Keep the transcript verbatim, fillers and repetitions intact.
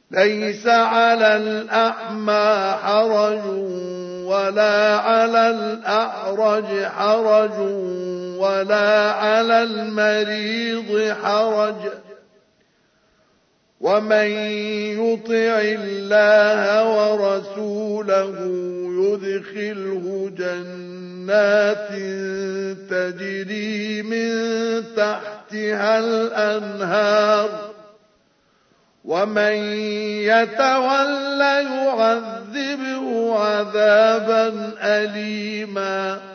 ليس على الأعمى حرج ولا على الأعرج حرج ولا على المريض حرج ومن يطع الله ورسوله يدخله جنات تجري من تحتها الأنهار ومن يتول يعذبه عذابا أليما